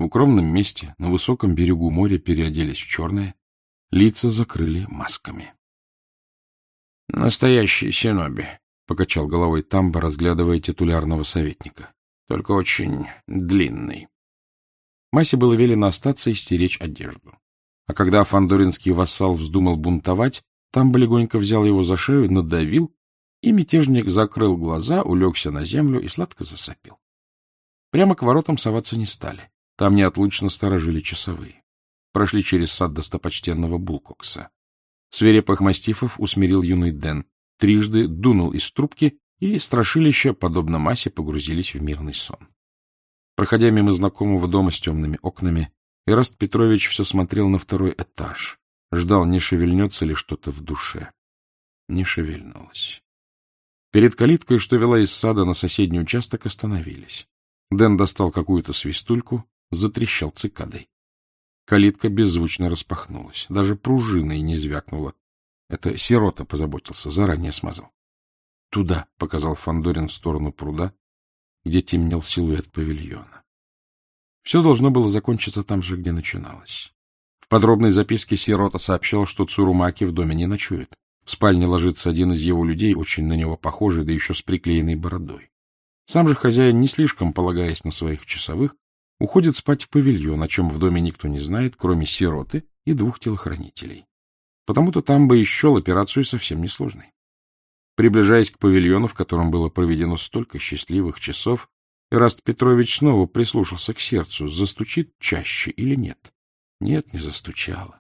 В укромном месте, на высоком берегу моря, переоделись в черное, лица закрыли масками. — Настоящий синоби, — покачал головой Тамба, разглядывая титулярного советника. — Только очень длинный. Массе было велено остаться и стеречь одежду. А когда фандоринский вассал вздумал бунтовать, Тамба легонько взял его за шею, надавил, и мятежник закрыл глаза, улегся на землю и сладко засопел. Прямо к воротам соваться не стали. Там неотлучно сторожили часовые. Прошли через сад достопочтенного Булкокса. Свирепых мастифов усмирил юный Дэн, трижды дунул из трубки, и страшилища, подобно Массе, погрузились в мирный сон. Проходя мимо знакомого дома с темными окнами, Эраст Петрович все смотрел на второй этаж, ждал, не шевельнется ли что-то в душе. Не шевельнулось. Перед калиткой, что вела из сада на соседний участок, остановились. Дэн достал какую-то свистульку, затрещал цикадой. Калитка беззвучно распахнулась, даже пружиной не звякнула. Это сирота позаботился, заранее смазал. — Туда, — показал Фандорин в сторону пруда, где темнел силуэт павильона. Все должно было закончиться там же, где начиналось. В подробной записке сирота сообщал, что Цурумаки в доме не ночует. В спальне ложится один из его людей, очень на него похожий, да еще с приклеенной бородой. Сам же хозяин, не слишком полагаясь на своих часовых, уходит спать в павильон, о чем в доме никто не знает, кроме сироты и двух телохранителей. Потому-то Тамба и счел операцию совсем несложной. Приближаясь к павильону, в котором было проведено столько счастливых часов, Эраст Петрович снова прислушался к сердцу, застучит чаще или нет. Нет, не застучало.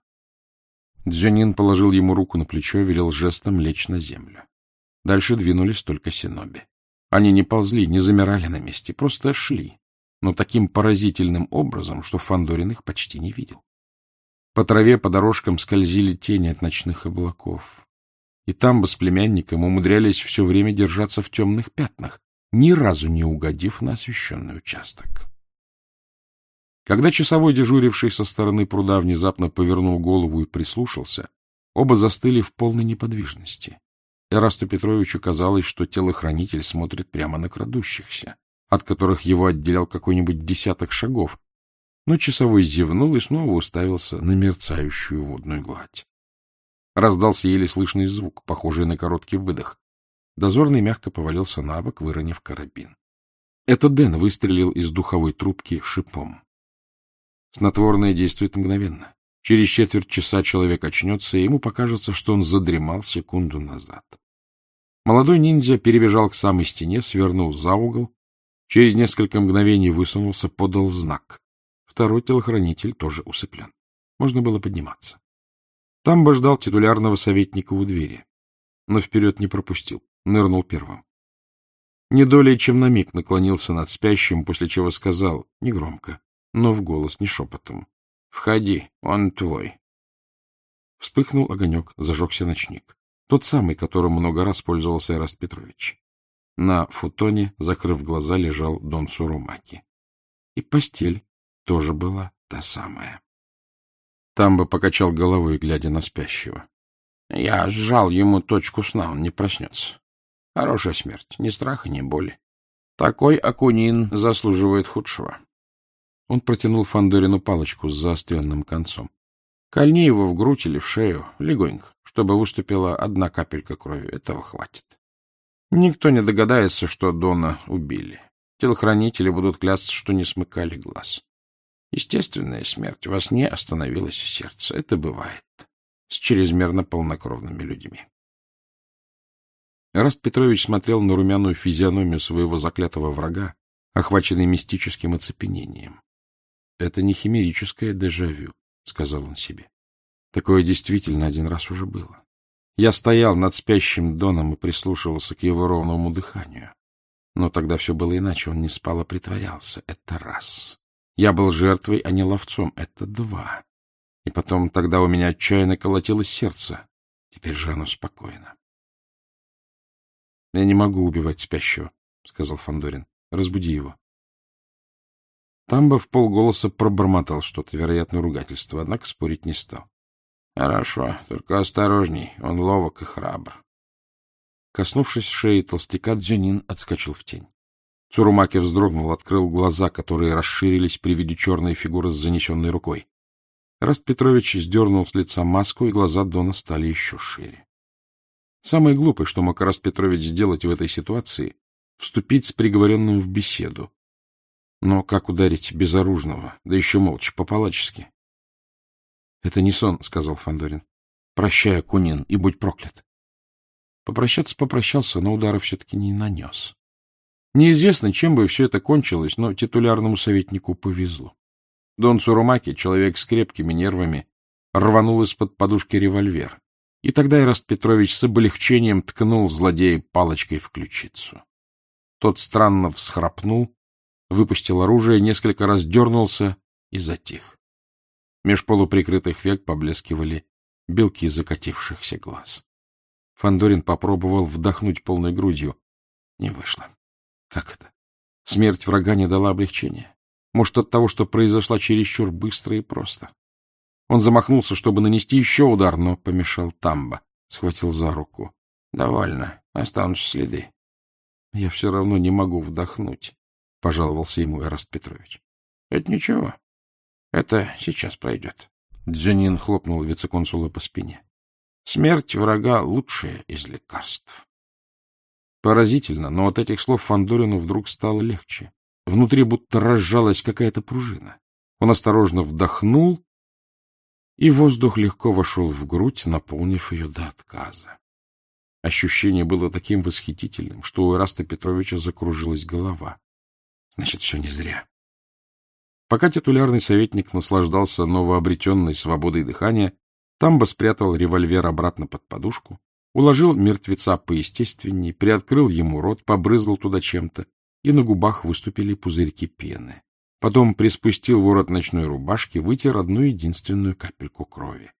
Дзюнин положил ему руку на плечо, велел жестом лечь на землю. Дальше двинулись только синоби. Они не ползли, не замирали на месте, просто шли, но таким поразительным образом, что Фандорин их почти не видел. По траве, по дорожкам скользили тени от ночных облаков. И Тамба с племянником умудрялись все время держаться в темных пятнах, ни разу не угодив на освещенный участок. Когда часовой, дежуривший со стороны пруда, внезапно повернул голову и прислушался, оба застыли в полной неподвижности. Эрасту Петровичу казалось, что телохранитель смотрит прямо на крадущихся, от которых его отделял какой-нибудь десяток шагов, но часовой зевнул и снова уставился на мерцающую водную гладь. Раздался еле слышный звук, похожий на короткий выдох. Дозорный мягко повалился на бок, выронив карабин. Это Дэн выстрелил из духовой трубки шипом. Снотворное действует мгновенно. Через четверть часа человек очнется, и ему покажется, что он задремал секунду назад. Молодой ниндзя перебежал к самой стене, свернул за угол, через несколько мгновений высунулся, подал знак. Второй телохранитель тоже усыплен. Можно было подниматься. Тамба ждал титулярного советника у двери, но вперед не пропустил, нырнул первым. Не долей, чем на миг наклонился над спящим, после чего сказал, негромко, но в голос, не шепотом: — Входи, он твой. Вспыхнул огонек, зажегся ночник. Тот самый, которым много раз пользовался Эраст Петрович. На футоне, закрыв глаза, лежал Дон Цурумаки. И постель тоже была та самая. Тамба покачал головой, глядя на спящего. Я сжал ему точку сна, он не проснется. Хорошая смерть, ни страха, ни боли. Такой Акунин заслуживает худшего. Он протянул Фандорину палочку с заостренным концом. Кольни его в грудь или в шею, легонько, чтобы выступила одна капелька крови. Этого хватит. Никто не догадается, что Дона убили. Телохранители будут клясться, что не смыкали глаз. Естественная смерть. Во сне остановилось сердце. Это бывает с чрезмерно полнокровными людьми. Эраст Петрович смотрел на румяную физиономию своего заклятого врага, охваченный мистическим оцепенением. Это не химерическое дежавю, — сказал он себе. Такое действительно один раз уже было. Я стоял над спящим Доном и прислушивался к его ровному дыханию. Но тогда все было иначе, он не спал, а притворялся. Это раз. Я был жертвой, а не ловцом. Это два. И потом тогда у меня отчаянно колотилось сердце. Теперь же оно спокойно. — Я не могу убивать спящего, — сказал Фандорин. — Разбуди его. Тамба вполголоса пробормотал что-то, вероятно, ругательство, однако спорить не стал. — Хорошо, только осторожней, он ловок и храбр. Коснувшись шеи толстяка, Дзюнин отскочил в тень. Цурумаки вздрогнул, открыл глаза, которые расширились при виде черной фигуры с занесенной рукой. Эраст Петрович сдернул с лица маску, и глаза Дона стали еще шире. Самое глупое, что мог Эраст Петрович сделать в этой ситуации — вступить с приговоренным в беседу. Но как ударить безоружного, да еще молча, по-палачески? — Это не сон, — сказал Фандорин. — Прощай, Акунин, и будь проклят. Попрощаться попрощался, но удара все-таки не нанес. Неизвестно, чем бы все это кончилось, но титулярному советнику повезло. Дон Цурумаки, человек с крепкими нервами, рванул из-под подушки револьвер. И тогда Эраст Петрович с облегчением ткнул злодея палочкой в ключицу. Тот странно всхрапнул, выпустил оружие, несколько раз дернулся и затих. Меж полуприкрытых век поблескивали белки закатившихся глаз. Фандорин попробовал вдохнуть полной грудью. Не вышло. Как это? Смерть врага не дала облегчения. Может, от того, что произошла чересчур быстро и просто. Он замахнулся, чтобы нанести еще удар, но помешал Тамба. Схватил за руку. — Довольно. Останутся следы. — Я все равно не могу вдохнуть, — пожаловался ему Эраст Петрович. — Это ничего. Это сейчас пройдет. Дзюнин хлопнул вице-консула по спине. — Смерть врага — лучшее из лекарств. Поразительно, но от этих слов Фандорину вдруг стало легче. Внутри будто разжалась какая-то пружина. Он осторожно вдохнул, и воздух легко вошел в грудь, наполнив ее до отказа. Ощущение было таким восхитительным, что у Эраста Петровича закружилась голова. Значит, все не зря. Пока титулярный советник наслаждался новообретенной свободой дыхания, Тамба спрятал револьвер обратно под подушку, уложил мертвеца поестественней, приоткрыл ему рот, побрызгал туда чем-то, и на губах выступили пузырьки пены. Потом приспустил ворот ночной рубашки, вытер одну единственную капельку крови.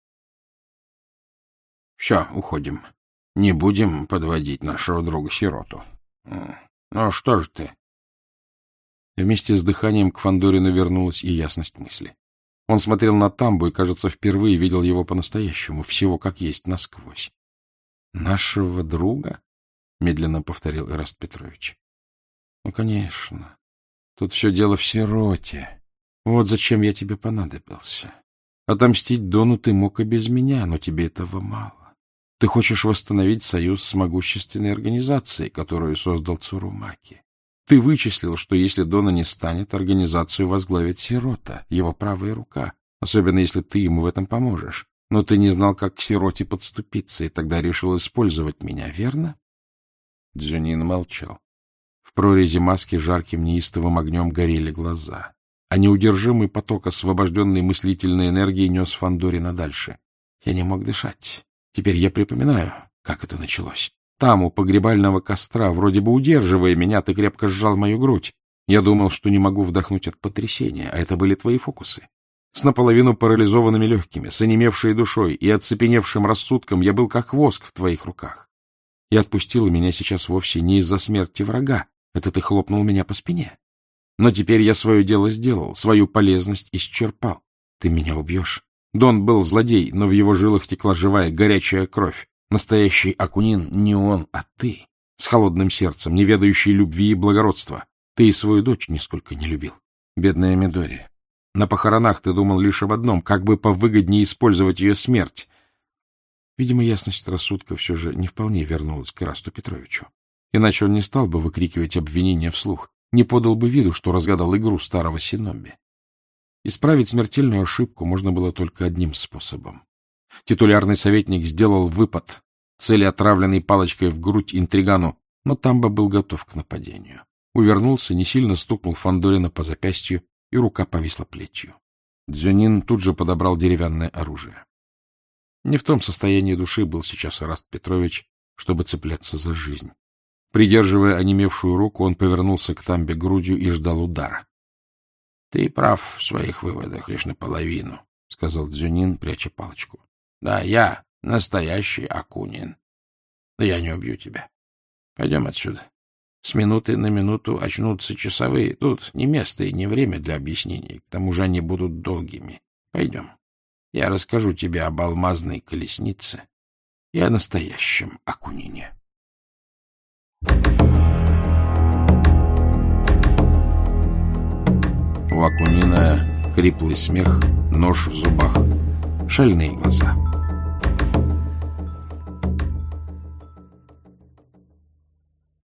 — Все, уходим. Не будем подводить нашего друга-сироту. — Ну, что же ты? Вместе с дыханием к Фандорину вернулась и ясность мысли. Он смотрел на Тамбу и, кажется, впервые видел его по-настоящему, всего как есть насквозь. — Нашего друга? — медленно повторил Эраст Петрович. — Ну, конечно. Тут все дело в сироте. Вот зачем я тебе понадобился. Отомстить Дону ты мог и без меня, но тебе этого мало. Ты хочешь восстановить союз с могущественной организацией, которую создал Цурумаки. Ты вычислил, что если Дона не станет, организацию возглавит сирота, его правая рука, особенно если ты ему в этом поможешь. Но ты не знал, как к сироте подступиться, и тогда решил использовать меня, верно? Дзюнин молчал. В прорези маски жарким неистовым огнем горели глаза, а неудержимый поток освобожденной мыслительной энергии нес Фандорина дальше. Я не мог дышать. Теперь я припоминаю, как это началось. Там, у погребального костра, вроде бы удерживая меня, ты крепко сжал мою грудь. Я думал, что не могу вдохнуть от потрясения, а это были твои фокусы. С наполовину парализованными легкими, с онемевшей душой и оцепеневшим рассудком я был как воск в твоих руках. И отпустила меня сейчас вовсе не из-за смерти врага. Это ты хлопнул меня по спине. Но теперь я свое дело сделал, свою полезность исчерпал. Ты меня убьешь. Дон был злодей, но в его жилах текла живая, горячая кровь. Настоящий Акунин не он, а ты. С холодным сердцем, не ведающий любви и благородства. Ты и свою дочь нисколько не любил. Бедная Мидори. На похоронах ты думал лишь об одном, как бы повыгоднее использовать ее смерть. Видимо, ясность рассудка все же не вполне вернулась к Эрасту Петровичу. Иначе он не стал бы выкрикивать обвинения вслух, не подал бы виду, что разгадал игру старого синоби. Исправить смертельную ошибку можно было только одним способом. Титулярный советник сделал выпад, целеотравленной палочкой в грудь интригану, но Тамба был готов к нападению. Увернулся, не сильно стукнул Фандорина по запястью, и рука повисла плетью. Дзюнин тут же подобрал деревянное оружие. Не в том состоянии души был сейчас Эраст Петрович, чтобы цепляться за жизнь. Придерживая онемевшую руку, он повернулся к Тамбе грудью и ждал удара. — Ты прав в своих выводах лишь наполовину, — сказал Дзюнин, пряча палочку. — Да, я настоящий Акунин. Но я не убью тебя. Пойдем отсюда. С минуты на минуту очнутся часовые. Тут не место и не время для объяснений. К тому же они будут долгими. Пойдем. Я расскажу тебе об алмазной колеснице и о настоящем Акунине. у Акунина хриплый смех, нож в зубах, шальные глаза.